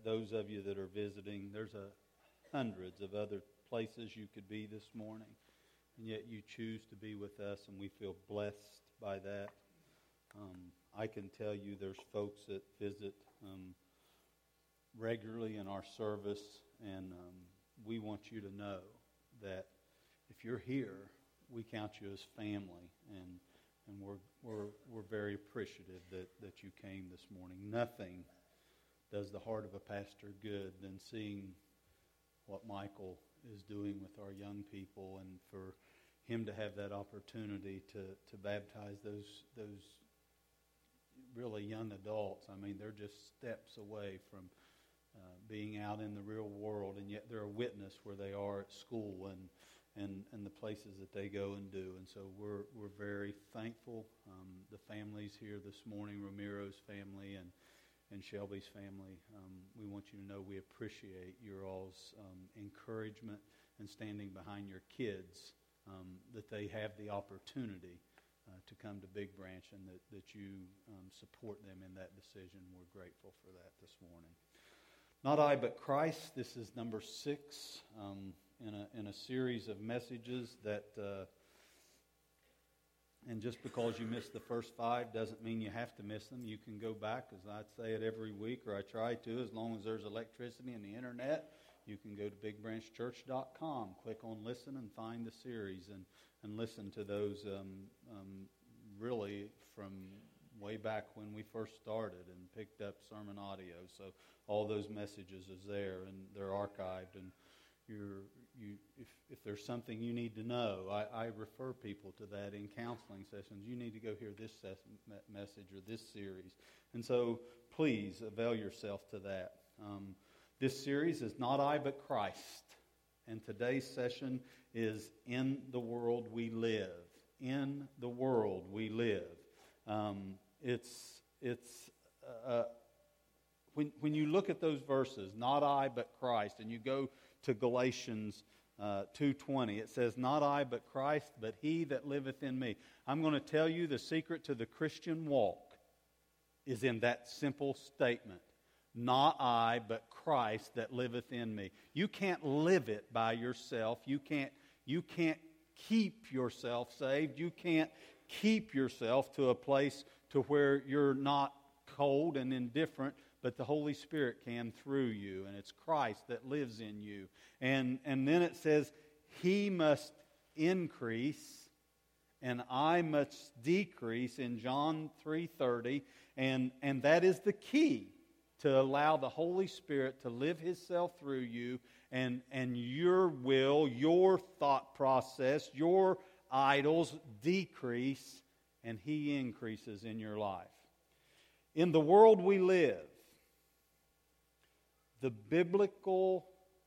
those of you that are visiting, there's hundreds of other places you could be this morning, and yet you choose to be with us, and we feel blessed by that. I can tell you there's folks that visit regularly in our service, and we want you to know that if you're here, we count you as family, and we're very appreciative that you came this morning. Nothing does the heart of a pastor good than seeing what Michael is doing with our young people, and for him to have that opportunity to baptize those really young adults. I mean, they're just steps away from being out in the real world, and yet they're a witness where they are at school and the places that they go and do. And so we're very thankful. The families here this morning, Ramiro's family and Shelby's family, we want you to know we appreciate your all's encouragement and standing behind your kids, that they have the opportunity to come to Big Branch, and that you support them in that decision. We're grateful for that this morning. Not I, but Christ. This is number 6 in a series of messages that, and just because you missed the first 5 doesn't mean you have to miss them. You can go back, as I say it every week, or I try to, as long as there's electricity and the internet. You can go to bigbranchchurch.com, click on listen, and find the series, and listen to those really from way back when we first started and picked up sermon audio. So all those messages is there, and they're archived. And if there's something you need to know, I refer people to that in counseling sessions. You need to go hear this message or this series. And so please avail yourself to that. This series is Not I, but Christ. And today's session is In the World We Live. In the World We Live. When you look at those verses, Not I, but Christ, and you go to Galatians 2:20, it says, Not I, but Christ, but He that liveth in me. I'm going to tell you the secret to the Christian walk is in that simple statement. Not I, but Christ that liveth in me. You can't live it by yourself. You can't keep yourself saved. You can't keep yourself to a place to where you're not cold and indifferent, but the Holy Spirit can through you, and it's Christ that lives in you. And then it says, He must increase, and I must decrease in John 3:30, and that is the key to allow the Holy Spirit to live Himself through you, and your will, your thought process, your idols decrease, and He increases in your life. In the world we live, the biblical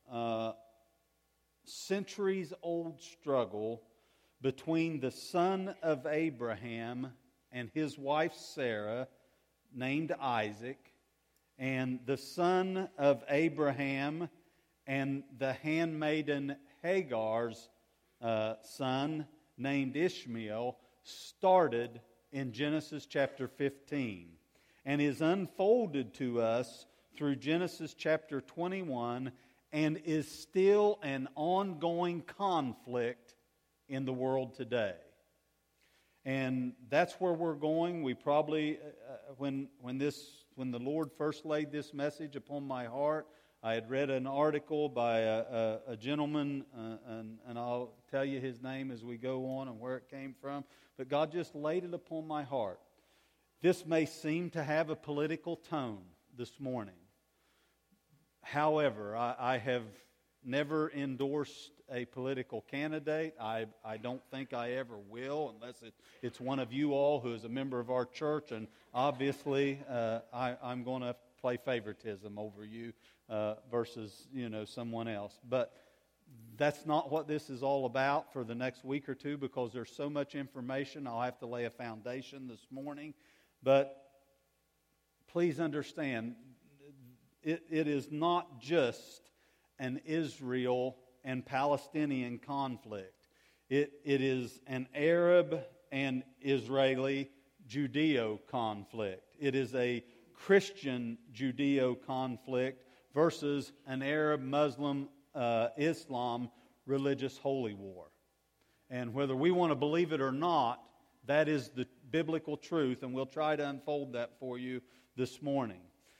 centuries-old struggle between the son of Abraham and his wife Sarah, named Isaac, and the son of Abraham and the handmaiden Hagar's son, named Ishmael, started in Genesis chapter 15 and is unfolded to us through Genesis chapter 21 and is still an ongoing conflict in the world today. And that's where we're going. We probably, when the Lord first laid this message upon my heart, I had read an article by a gentleman, and I'll tell you his name as we go on and where it came from. But God just laid it upon my heart. This may seem to have a political tone this morning. However, I have never endorsed a political candidate. I don't think I ever will, unless it's one of you all who is a member of our church. And obviously, I'm going to play favoritism over you versus someone else. But that's not what this is all about for the next week or two, because there's so much information. I'll have to lay a foundation this morning. But please understand, it is not just an Israel and Palestinian conflict. It is an Arab and Israeli Judeo conflict. It is a Christian Judeo conflict versus an Arab, Muslim, Islam religious holy war. And whether we want to believe it or not, that is the biblical truth, and we'll try to unfold that for you this morning.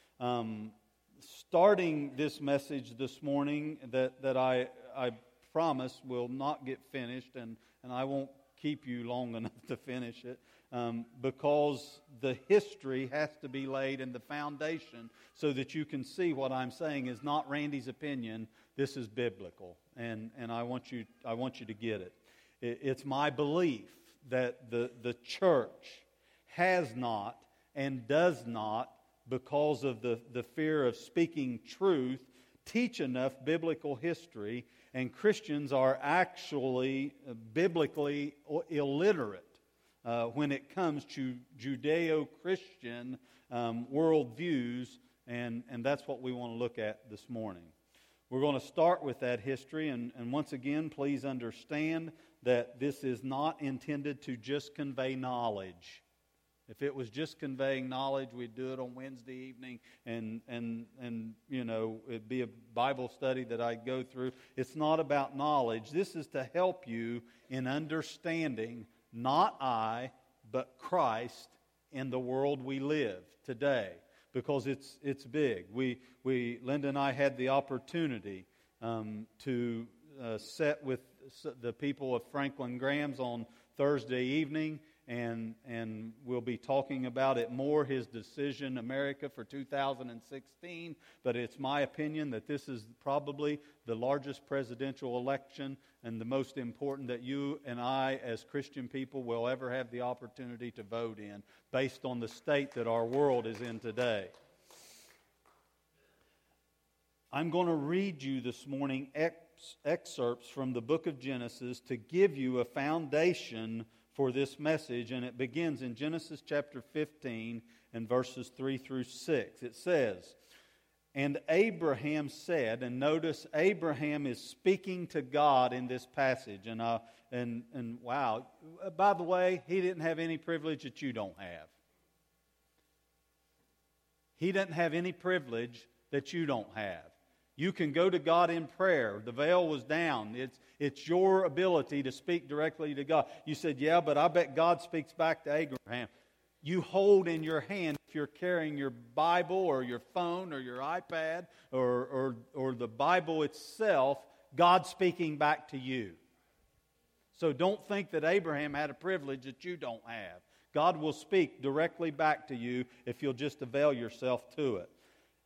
Starting this message this morning that I promise will not get finished, and I won't keep you long enough to finish it, because the history has to be laid in the foundation so that you can see what I'm saying is not Randy's opinion. This is biblical, and I want you to get it. It's my belief that the church has not and does not, because of the fear of speaking truth, teach enough biblical history, and Christians are actually biblically illiterate when it comes to Judeo-Christian worldviews, and that's what we want to look at this morning. We're going to start with that history, and once again, please understand that this is not intended to just convey knowledge. If it was just conveying knowledge, we'd do it on Wednesday evening, and you know, it'd be a Bible study that I'd go through. It's not about knowledge. This is to help you in understanding not I, but Christ in the world we live today, because it's big. Linda and I had the opportunity to sit with the people of Franklin Graham's on Thursday evening, and we'll be talking about it more, his decision, America, for 2016. But it's my opinion that this is probably the largest presidential election and the most important that you and I as Christian people will ever have the opportunity to vote in, based on the state that our world is in today. I'm going to read you this morning excerpts from the book of Genesis to give you a foundation for this message, and it begins in Genesis chapter 15 and verses 3 through 6. It says, "And Abraham said," and notice Abraham is speaking to God in this passage, and wow, by the way, he didn't have any privilege that you don't have. He doesn't have any privilege that you don't have. You can go to God in prayer. The veil was down. It's your ability to speak directly to God. You said, yeah, but I bet God speaks back to Abraham. You hold in your hand, if you're carrying your Bible or your phone or your iPad or the Bible itself, God speaking back to you. So don't think that Abraham had a privilege that you don't have. God will speak directly back to you if you'll just avail yourself to it.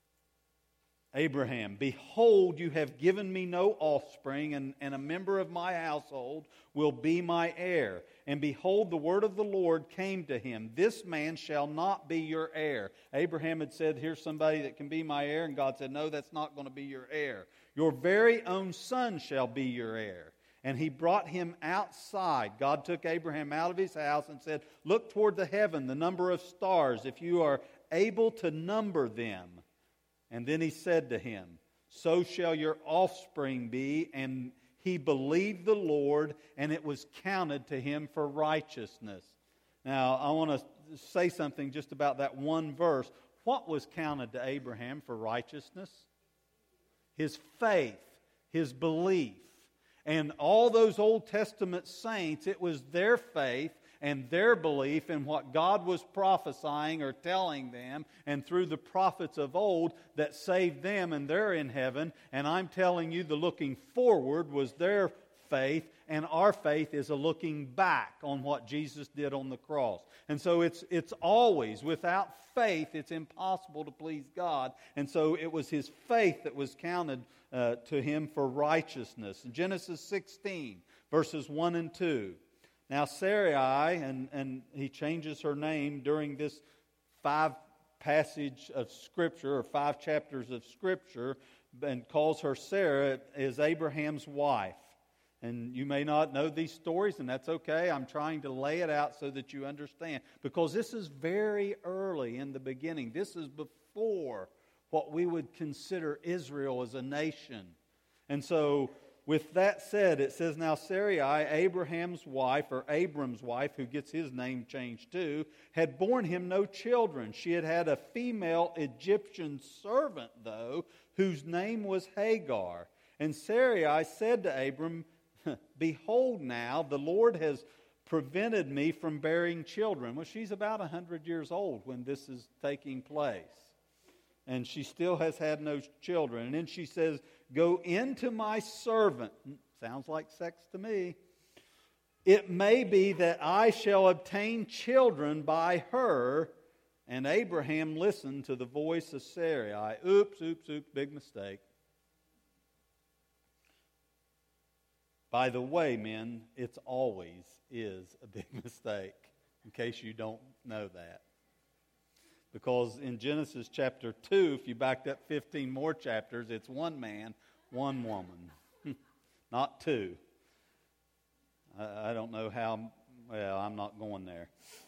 Abraham, "Behold, you have given me no offspring, and a member of my household will be my heir. And behold, the word of the Lord came to him, this man shall not be your heir." Abraham had said, here's somebody that can be my heir, and God said, no, that's not going to be your heir. "Your very own son shall be your heir." And he brought him outside. God took Abraham out of his house and said, "Look toward the heaven, the number of stars, if you are able to number them." And then he said to him, "So shall your offspring be." And he believed the Lord, and it was counted to him for righteousness. Now, I want to say something just about that one verse. What was counted to Abraham for righteousness? His faith, his belief. And all those Old Testament saints, it was their faith and their belief in what God was prophesying or telling them, and through the prophets of old, that saved them, and they're in heaven. And I'm telling you, the looking forward was their faith, and our faith is a looking back on what Jesus did on the cross. And so it's always, without faith, it's impossible to please God. And so it was his faith that was counted to him for righteousness. In Genesis 16, verses 1 and 2. "Now Sarai," and he changes her name during this 5 passage of Scripture, or 5 chapters of Scripture, and calls her Sarah, is Abraham's wife. And you may not know these stories, and that's okay. I'm trying to lay it out so that you understand. Because this is very early in the beginning. This is before what we would consider Israel as a nation. And so With that said, it says, now Sarai, Abraham's wife, or Abram's wife, who gets his name changed too, had borne him no children. She had had a female Egyptian servant, though, whose name was Hagar. And Sarai said to Abram, behold now, the Lord has prevented me from bearing children. Well, she's about 100 years old when this is taking place. And she still has had no children. And then she says, go into my servant. Sounds like sex to me. It may be that I shall obtain children by her. And Abraham listened to the voice of Sarai. Oops, big mistake. By the way, men, it's always is a big mistake, in case you don't know that. Because in Genesis chapter 2, if you backed up 15 more chapters, it's one man, one woman, not two. I don't know how, well, I'm not going there.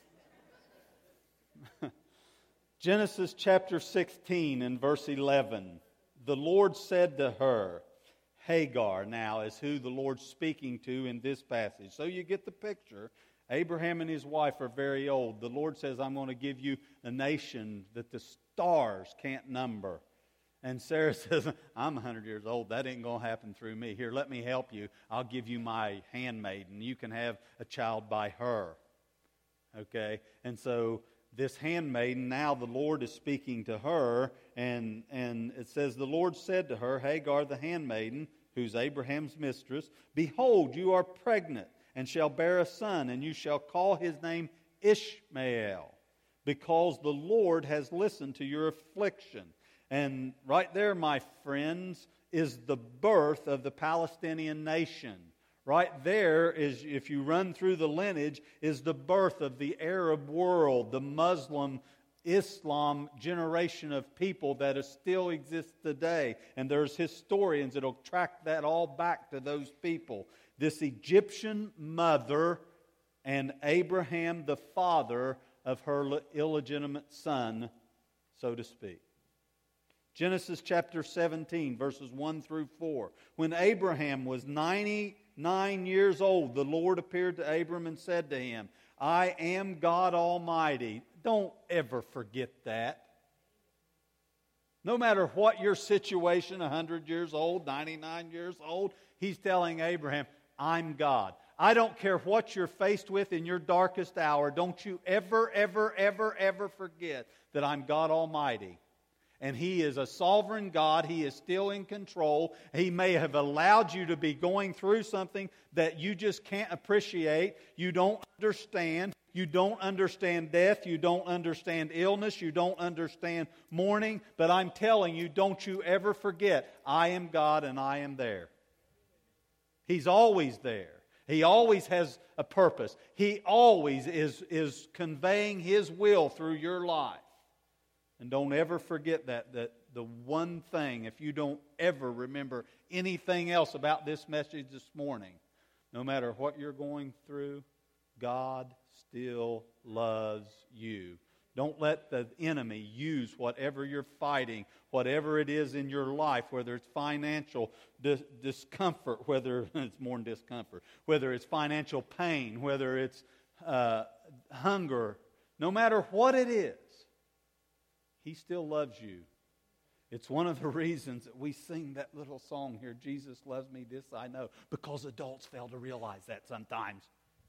Genesis chapter 16 and verse 11, the Lord said to her, Hagar now is who the Lord's speaking to in this passage. So you get the picture. Abraham and his wife are very old. The Lord says, I'm going to give you a nation that the stars can't number. And Sarah says, I'm 100 years old. That ain't going to happen through me. Here, let me help you. I'll give you my handmaiden. You can have a child by her. Okay? And so this handmaiden, now the Lord is speaking to her. And it says, the Lord said to her, Hagar the handmaiden, who's Abraham's mistress, behold, you are pregnant, and shall bear a son, and you shall call his name Ishmael, because the Lord has listened to your affliction. And right there, my friends, is the birth of the Palestinian nation. Right there is, if you run through the lineage, is the birth of the Arab world, the Muslim Islam generation of people that still exists today. And there's historians that will track that all back to those people. This Egyptian mother and Abraham the father of her illegitimate son, so to speak. Genesis chapter 17, verses 1 through 4. When Abraham was 99 years old, the Lord appeared to Abram and said to him, I am God Almighty. Don't ever forget that. No matter what your situation, 100 years old, 99 years old, he's telling Abraham, I'm God. I don't care what you're faced with in your darkest hour. Don't you ever forget that I'm God Almighty. And He is a sovereign God. He is still in control. He may have allowed you to be going through something that you just can't appreciate. You don't understand. You don't understand death. You don't understand illness. You don't understand mourning. But I'm telling you, don't you ever forget, I am God and I am there. He's always there. He always has a purpose. He always is conveying His will through your life. And don't ever forget that the one thing, if you don't ever remember anything else about this message this morning, no matter what you're going through, God still loves you. Don't let the enemy use whatever you're fighting, whatever it is in your life, whether it's financial discomfort, whether it's more than discomfort, whether it's financial pain, whether it's hunger, no matter what it is, He still loves you. It's one of the reasons that we sing that little song here, Jesus loves me, this I know, because adults fail to realize that sometimes.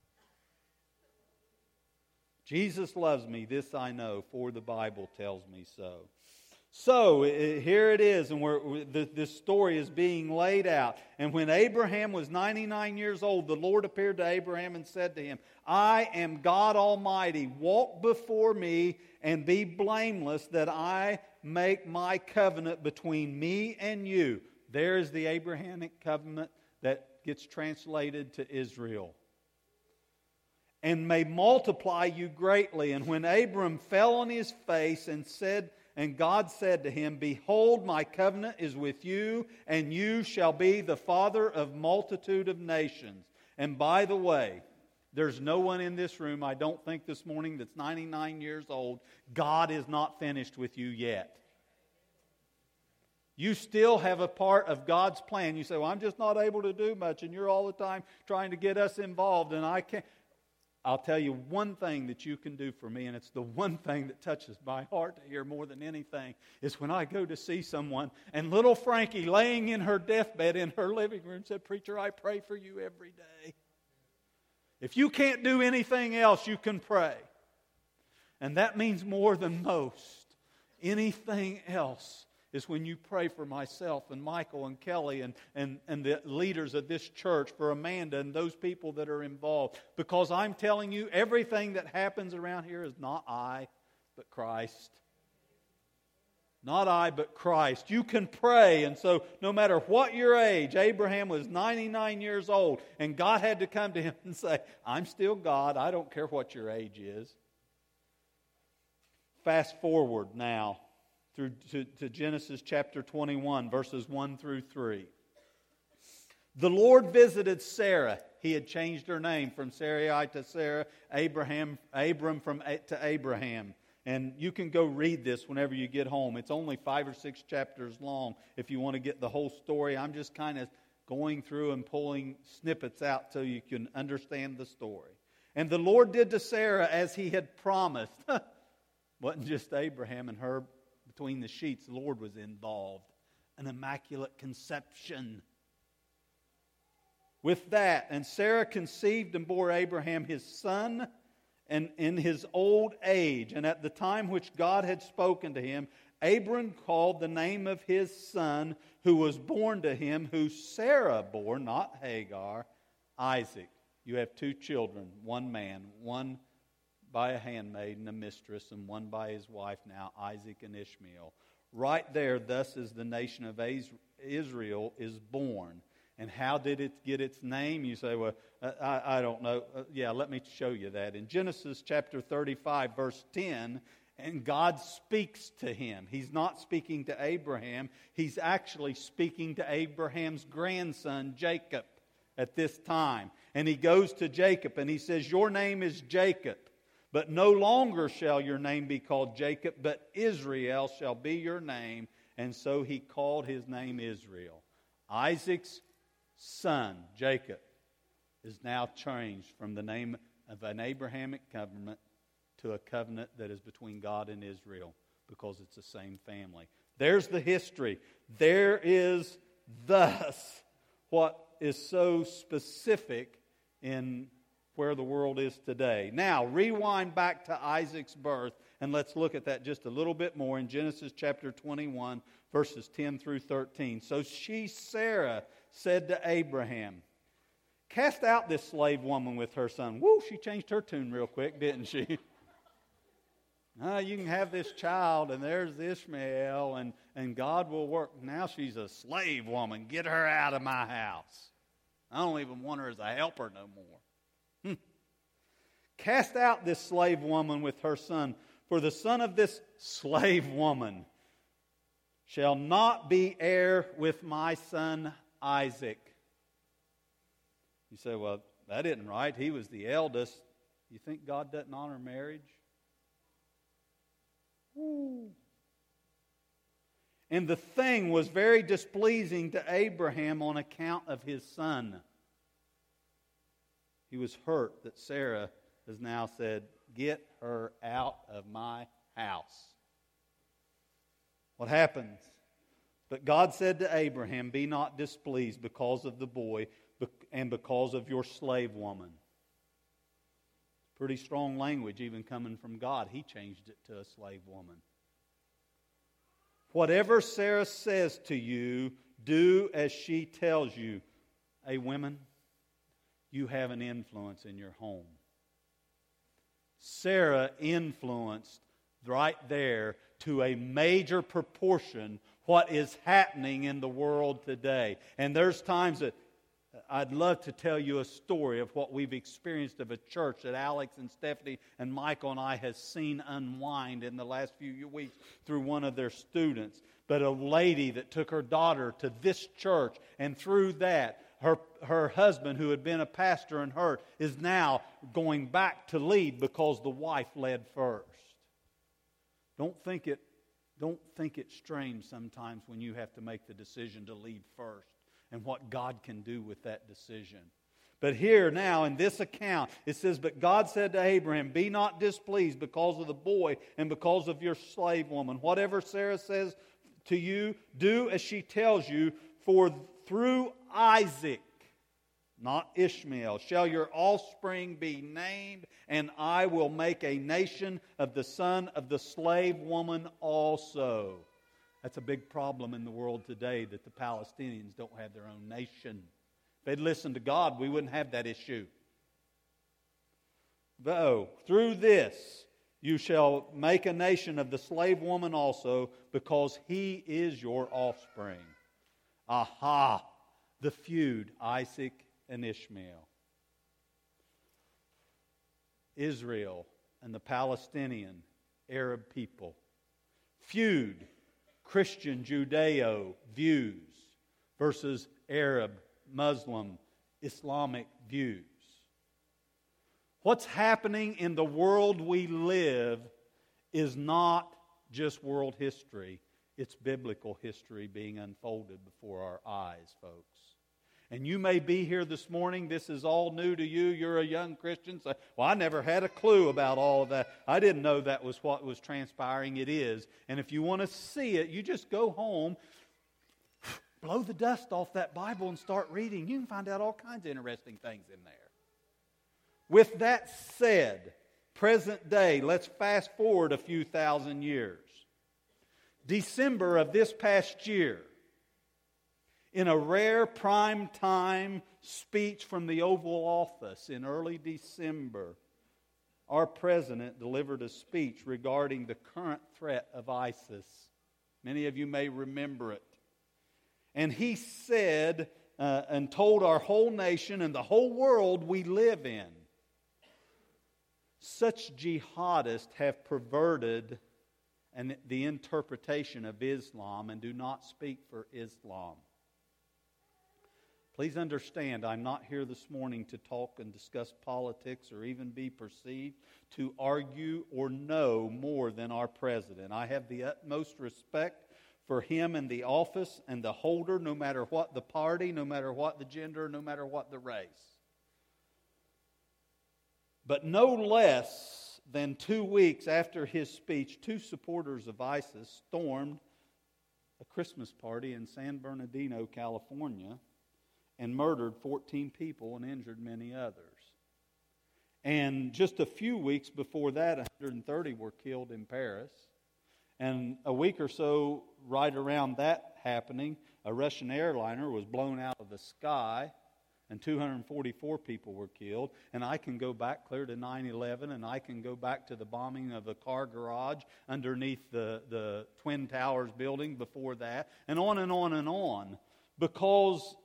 Jesus loves me, this I know, for the Bible tells me so. So, here it is, and this story is being laid out. And when Abraham was 99 years old, the Lord appeared to Abraham and said to him, I am God Almighty. Walk before me and be blameless, that I make my covenant between me and you. There is the Abrahamic covenant that gets translated to Israel. And may multiply you greatly. And when Abram fell on his face and God said to him, behold, my covenant is with you, and you shall be the father of multitude of nations. And by the way, there's no one in this room, I don't think this morning, that's 99 years old. God is not finished with you yet. You still have a part of God's plan. You say, well, I'm just not able to do much, and you're all the time trying to get us involved, and I can't. I'll tell you one thing that you can do for me, and it's the one thing that touches my heart to hear more than anything, is when I go to see someone, and little Frankie laying in her deathbed in her living room said, Preacher, I pray for you every day. If you can't do anything else, you can pray. And that means more than most. Anything else is when you pray for myself and Michael and Kelly and the leaders of this church, for Amanda and those people that are involved. Because I'm telling you, everything that happens around here is not I, but Christ. Not I, but Christ. You can pray, and so no matter what your age, Abraham was 99 years old, and God had to come to him and say, I'm still God, I don't care what your age is. Fast forward now to Genesis chapter 21, verses 1 through 3. The Lord visited Sarah. He had changed her name from Sarai to Sarah, Abram to Abraham. And you can go read this whenever you get home. It's only 5 or 6 chapters long if you want to get the whole story. I'm just kind of going through and pulling snippets out so you can understand the story. And the Lord did to Sarah as He had promised. Wasn't just Abraham and her between the sheets. The Lord was involved. An immaculate conception. With that, and Sarah conceived and bore Abraham his son, and in his old age, and at the time which God had spoken to him, Abram called the name of his son, who was born to him, who Sarah bore, not Hagar, Isaac. You have 2 children, one man, one by a handmaid and a mistress, and one by his wife now, Isaac and Ishmael. Right there, thus is the nation of Israel is born. And how did it get its name? You say, well, I don't know. Let me show you that. In Genesis chapter 35, verse 10, and God speaks to him. He's not speaking to Abraham. He's actually speaking to Abraham's grandson, Jacob, at this time. And he goes to Jacob and he says, your name is Jacob, but no longer shall your name be called Jacob, but Israel shall be your name. And so he called his name Israel. Isaac's son, Jacob, is now changed from the name of an Abrahamic covenant to a covenant that is between God and Israel, because it's the same family. There's the history. There is thus what is so specific in where the world is today. Now, rewind back to Isaac's birth, and let's look at that just a little bit more in Genesis chapter 21, verses 10 through 13. So she, Sarah, said to Abraham, cast out this slave woman with her son. Woo, she changed her tune real quick, didn't she? You can have this child, and there's Ishmael, and God will work. Now she's a slave woman. Get her out of my house. I don't even want her as a helper no more. Cast out this slave woman with her son, for the son of this slave woman shall not be heir with my son Isaac. You say, well, that isn't right. He was the eldest. You think God doesn't honor marriage? Woo. And the thing was very displeasing to Abraham on account of his son. He was hurt that Sarah has now said, get her out of my house. What happens? But God said to Abraham, be not displeased because of the boy and because of your slave woman. Pretty strong language even coming from God. He changed it to a slave woman. Whatever Sarah says to you, do as she tells you. Hey, women, you have an influence in your home. Sarah influenced right there to a major proportion what is happening in the world today. And there's times that I'd love to tell you a story of what we've experienced of a church that Alex and Stephanie and Michael and I have seen unwind in the last few weeks through one of their students. But a lady that took her daughter to this church, and through that, her husband, who had been a pastor and her, is now going back to lead because the wife led first. Don't think don't think it's strange sometimes when you have to make the decision to leave first and what God can do with that decision. But here now in this account, it says, "But God said to Abraham, be not displeased because of the boy and because of your slave woman. Whatever Sarah says to you, do as she tells you, for through Isaac," not Ishmael, "shall your offspring be named, and I will make a nation of the son of the slave woman also." That's a big problem in the world today, that the Palestinians don't have their own nation. If they'd listened to God, we wouldn't have that issue. Though, through this you shall make a nation of the slave woman also, because he is your offspring. Aha! The feud, Isaac and Ishmael. Israel and the Palestinian Arab people. Feud, Christian Judeo views versus Arab, Muslim, Islamic views. What's happening in the world we live is not just world history. It's biblical history being unfolded before our eyes, folks. And you may be here this morning, this is all new to you, you're a young Christian, so, well, I never had a clue about all of that. I didn't know that was what was transpiring. It is. And if you want to see it, you just go home, blow the dust off that Bible and start reading. You can find out all kinds of interesting things in there. With that said, present day, let's fast forward a few thousand years. December of this past year, in a rare prime time speech from the Oval Office in early December, our president delivered a speech regarding the current threat of ISIS. Many of you may remember it. And he said and told our whole nation and the whole world we live in, such jihadists have perverted the interpretation of Islam and do not speak for Islam. Please understand, I'm not here this morning to talk and discuss politics or even be perceived to argue or know more than our president. I have the utmost respect for him and the office and the holder, no matter what the party, no matter what the gender, no matter what the race. But no less than 2 weeks after his speech, 2 supporters of ISIS stormed a Christmas party in San Bernardino, California, and murdered 14 people and injured many others. And just a few weeks before that, 130 were killed in Paris. And a week or so right around that happening, a Russian airliner was blown out of the sky, and 244 people were killed. And I can go back clear to 9/11, and I can go back to the bombing of the car garage underneath the Twin Towers building before that, and on and on and on, because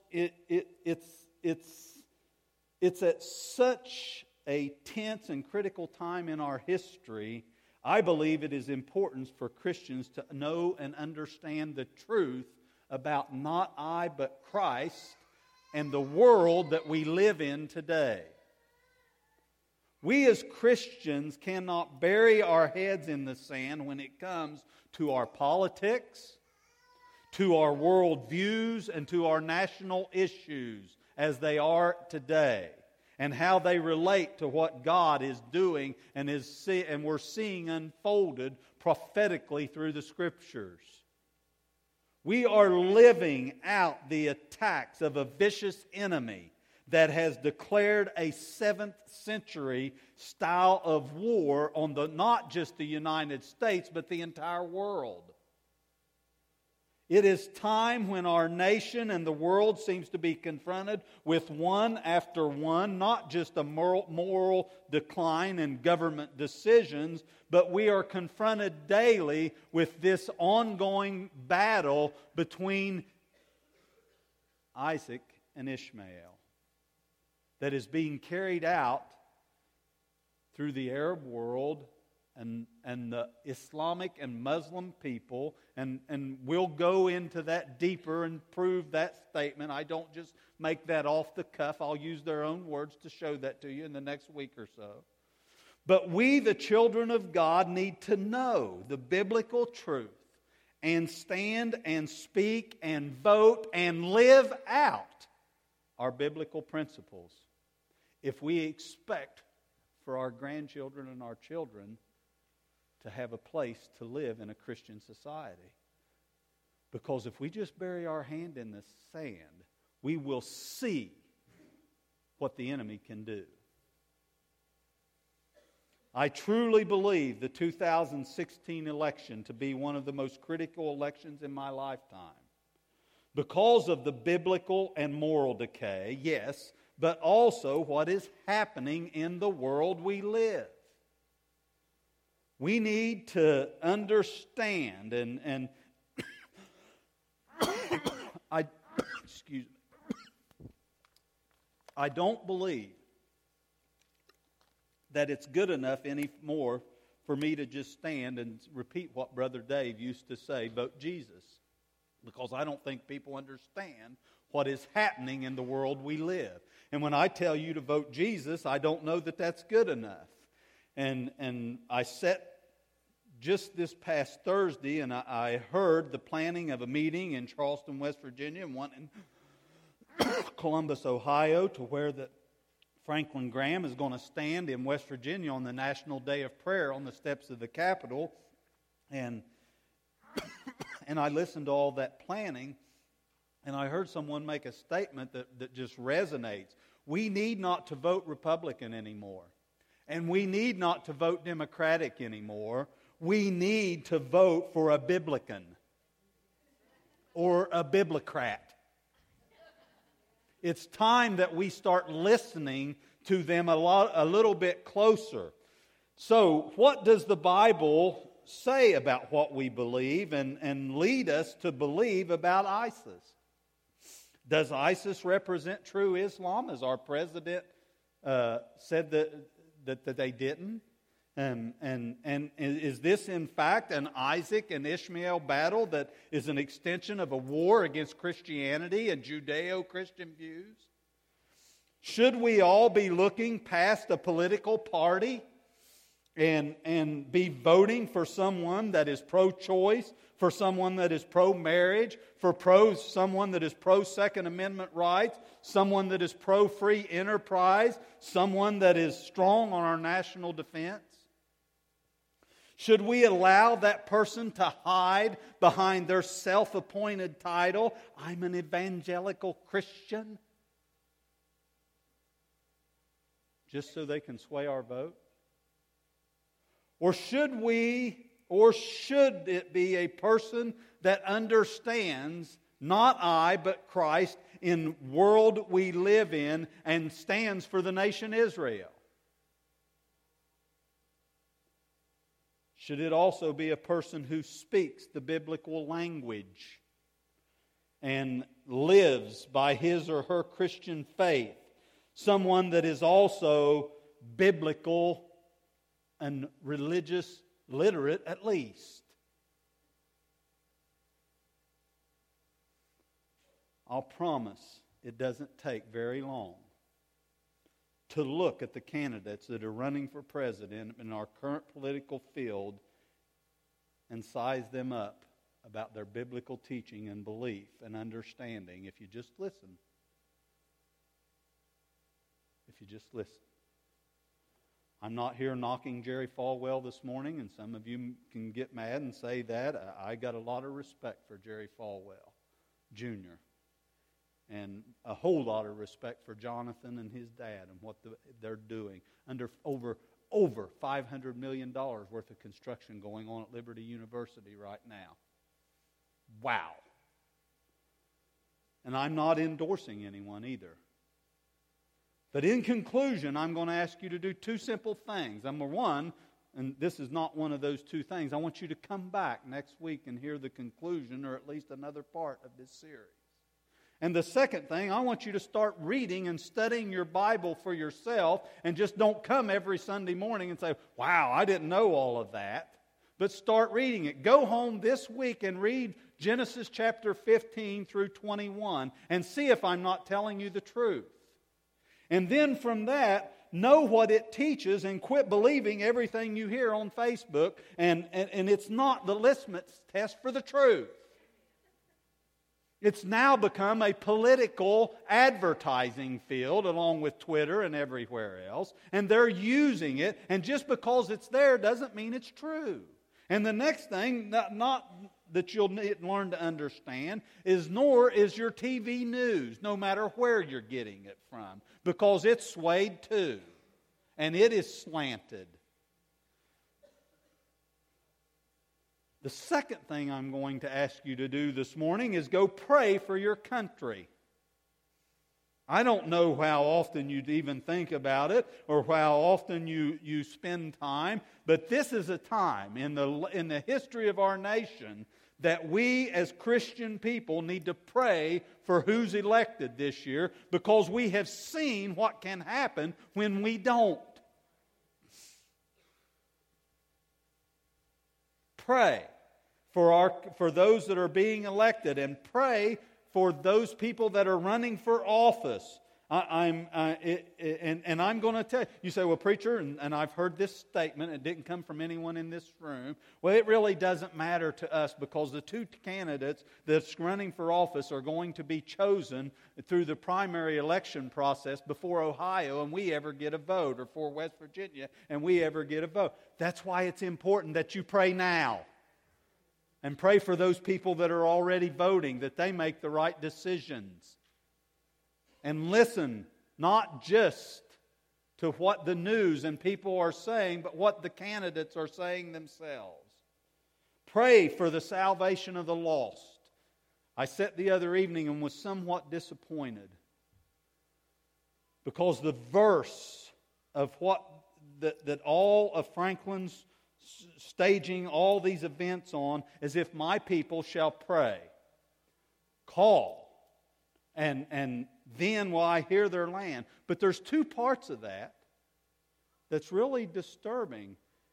it's at such a tense and critical time in our history. I believe it is important for Christians to know and understand the truth about not I but Christ and the world that we live in today. We as Christians cannot bury our heads in the sand when it comes to our politics, to our world views, and to our national issues as they are today, and how they relate to what God is doing and we're seeing unfolded prophetically through the Scriptures. We are living out the attacks of a vicious enemy that has declared a 7th century style of war on not just the United States, but the entire world. It is time when our nation and the world seems to be confronted with one after one, not just a moral decline in government decisions, but we are confronted daily with this ongoing battle between Isaac and Ishmael that is being carried out through the Arab world and the Islamic and Muslim people, and we'll go into that deeper and prove that statement. I don't just make that off the cuff. I'll use their own words to show that to you in the next week or so. But we, the children of God, need to know the biblical truth and stand and speak and vote and live out our biblical principles if we expect for our grandchildren and our children to have a place to live in a Christian society. Because if we just bury our hand in the sand, we will see what the enemy can do. I truly believe the 2016 election to be one of the most critical elections in my lifetime. Because of the biblical and moral decay, yes, but also what is happening in the world we live. We need to understand and excuse me. I don't believe that it's good enough anymore for me to just stand and repeat what Brother Dave used to say, vote Jesus. Because I don't think people understand what is happening in the world we live. And when I tell you to vote Jesus, I don't know that that's good enough. And I sat just this past Thursday and I heard the planning of a meeting in Charleston, West Virginia, and one in Columbus, Ohio, to where that Franklin Graham is going to stand in West Virginia on the National Day of Prayer on the steps of the Capitol. And I listened to all that planning, and I heard someone make a statement that just resonates. We need not to vote Republican anymore. And we need not to vote Democratic anymore. We need to vote for a Biblican or a Biblicrat. It's time that we start listening to them a little bit closer. So, what does the Bible say about what we believe and lead us to believe about ISIS? Does ISIS represent true Islam, as our president said that they didn't? And is this in fact an Isaac and Ishmael battle that is an extension of a war against Christianity and Judeo-Christian views? Should we all be looking past a political party and be voting for someone that is pro-choice, for someone that is pro-marriage, for someone that is pro-Second Amendment rights, someone that is pro-free enterprise, someone that is strong on our national defense? Should we allow that person to hide behind their self-appointed title, I'm an evangelical Christian, just so they can sway our vote? Or should it be a person that understands, not I, but Christ, in world we live in and stands for the nation Israel? Should it also be a person who speaks the biblical language and lives by his or her Christian faith? Someone that is also biblical and religious literate at least. I'll promise it doesn't take very long to look at the candidates that are running for president in our current political field and size them up about their biblical teaching and belief and understanding if you just listen. If you just listen. I'm not here knocking Jerry Falwell this morning, and some of you can get mad and say that. I got a lot of respect for Jerry Falwell Jr., and a whole lot of respect for Jonathan and his dad and what they're doing under over $500 million worth of construction going on at Liberty University right now. Wow. And I'm not endorsing anyone either. But in conclusion, I'm going to ask you to do two simple things. Number one, and this is not one of those two things, I want you to come back next week and hear the conclusion or at least another part of this series. And the second thing, I want you to start reading and studying your Bible for yourself, and just don't come every Sunday morning and say, wow, I didn't know all of that. But start reading it. Go home this week and read Genesis chapter 15 through 21 and see if I'm not telling you the truth. And then from that, know what it teaches and quit believing everything you hear on Facebook. And it's not the litmus test for the truth. It's now become a political advertising field along with Twitter and everywhere else. And they're using it. And just because it's there doesn't mean it's true. And the next thing, not that you'll learn to understand, is nor is your TV news, no matter where you're getting it from. Because it's swayed too. And it is slanted. The second thing I'm going to ask you to do this morning is go pray for your country. I don't know how often you even think about it or how often you spend time, but this is a time in the history of our nation that we as Christian people need to pray for who's elected this year, because we have seen what can happen when we don't. Pray for those that are being elected, and pray for those people that are running for office. I'm going to tell you. You say, well, preacher, and I've heard this statement. It didn't come from anyone in this room. Well, it really doesn't matter to us, because the two candidates that's running for office are going to be chosen through the primary election process before Ohio and we ever get a vote, or for West Virginia and we ever get a vote. That's why it's important that you pray now. And pray for those people that are already voting, that they make the right decisions. And listen, not just to what the news and people are saying, but what the candidates are saying themselves. Pray for the salvation of the lost. I sat the other evening and was somewhat disappointed, because the verse of what that all of Franklin's staging all these events on is, if my people shall pray, call, and then will I hear their land. But there's two parts of that that's really disturbing.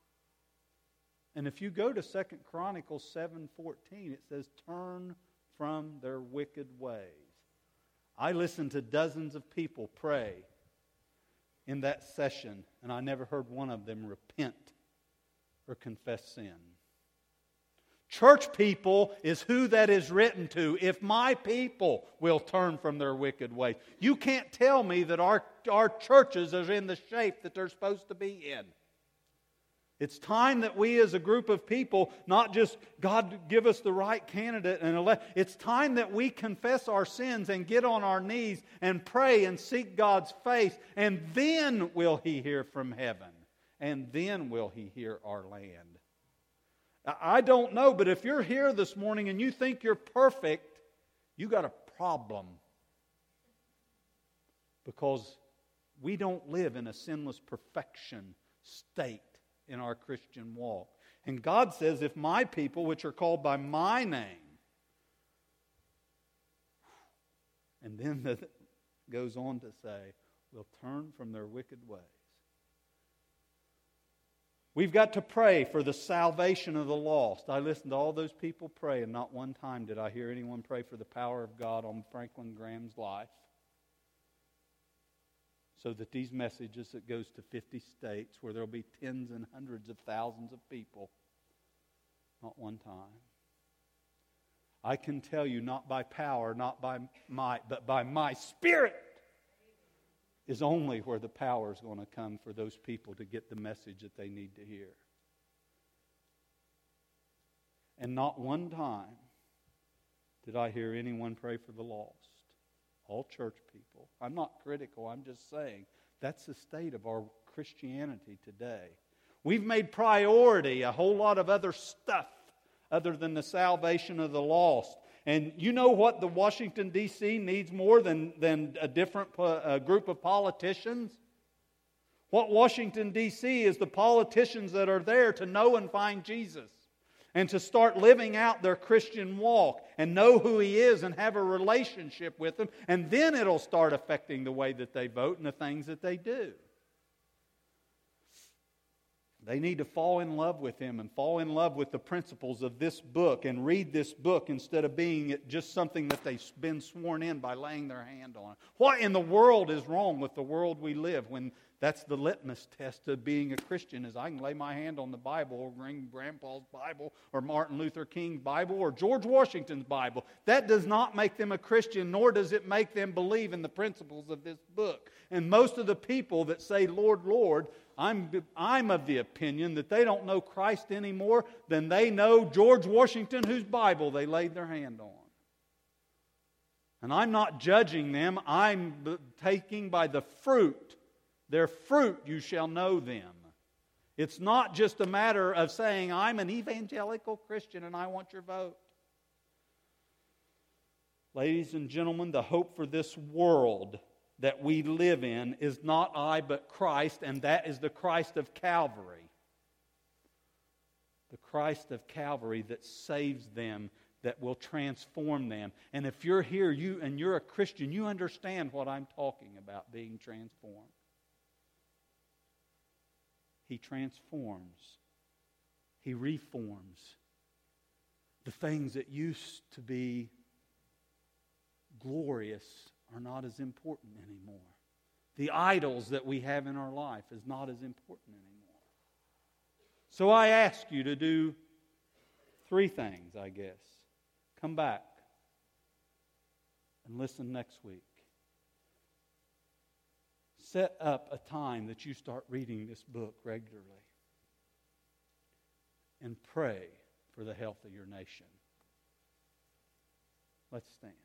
And if you go to 2 Chronicles 7:14, it says, turn from their wicked ways. I listened to dozens of people pray in that session, and I never heard one of them repent or confess sin. Church people is who that is written to. If my people will turn from their wicked ways. You can't tell me that our churches are in the shape that they're supposed to be in. It's time that we as a group of people, not just God give us the right candidate and elect. It's time that we confess our sins and get on our knees and pray and seek God's face. And then will He hear from heaven. And then will He hear our land. I don't know, but if you're here this morning and you think you're perfect, you got a problem. Because we don't live in a sinless perfection state in our Christian walk. And God says, if my people, which are called by my name, and then it goes on to say, will turn from their wicked ways. We've got to pray for the salvation of the lost. I listened to all those people pray, and not one time did I hear anyone pray for the power of God on Franklin Graham's life, so that these messages that goes to 50 states, where there'll be tens and hundreds of thousands of people, not one time. I can tell you, not by power, not by might, but by my Spirit, is only where the power is going to come for those people to get the message that they need to hear. And not one time did I hear anyone pray for the lost. All church people. I'm not critical, I'm just saying that's the state of our Christianity today. We've made priority a whole lot of other stuff other than the salvation of the lost. And you know what the Washington, D.C. needs more than a different group of politicians? What Washington, D.C. is the politicians that are there to know and find Jesus, and to start living out their Christian walk and know who He is and have a relationship with Him. And then it'll start affecting the way that they vote and the things that they do. They need to fall in love with Him and fall in love with the principles of this book and read this book instead of being it just something that they've been sworn in by laying their hand on. What in the world is wrong with the world we live when that's the litmus test of being a Christian is I can lay my hand on the Bible or Grandpa's Bible or Martin Luther King's Bible or George Washington's Bible. That does not make them a Christian, nor does it make them believe in the principles of this book. And most of the people that say, Lord, Lord, I'm of the opinion that they don't know Christ any more than they know George Washington, whose Bible they laid their hand on. And I'm not judging them. I'm taking by the fruit. Their fruit you shall know them. It's not just a matter of saying, I'm an evangelical Christian and I want your vote. Ladies and gentlemen, the hope for this world that we live in is not I but Christ, and that is the Christ of Calvary. The Christ of Calvary that saves them, that will transform them. And if you're here and you're a Christian, you understand what I'm talking about, being transformed. He transforms. He reforms. The things that used to be glorious are not as important anymore. The idols that we have in our life is not as important anymore. So I ask you to do 3 things, I guess. Come back and listen next week. Set up a time that you start reading this book regularly. And pray for the health of your nation. Let's stand.